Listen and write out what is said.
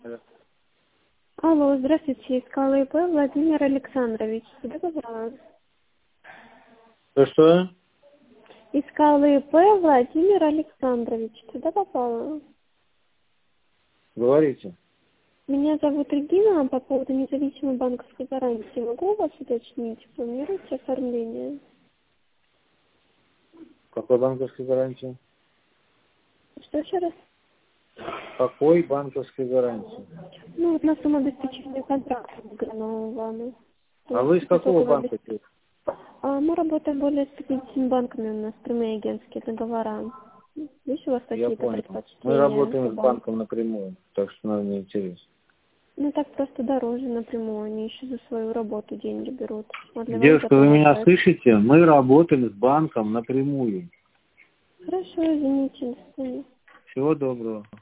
Алло. Алло, здравствуйте, искала ИП Владимир Александрович. Сюда попала. Что? Искала ИП Владимир Александрович. Сюда попала. Говорите. Меня зовут Регина, по поводу независимой банковской гарантии. Могу у вас уточнить? Планируете оформление? Какой банковской гарантии? Что еще раз? Какой банковской гарантии? Ну, вот на самообеспечение контракта выигранного вами. То А есть вы из какого итоговое банка? Мы работаем более с 50 банками, у нас прямые агентские договора. Есть у вас Я какие-то понял. Мы предпочтения по работаем с банку? банком напрямую, так что нам не интересно. Ну, так просто дороже напрямую, они еще за свою работу деньги берут. А для вас Девушка, вы меня дороже. слышите? Мы работаем с банком напрямую. Хорошо, извините, до свидания. Всего доброго.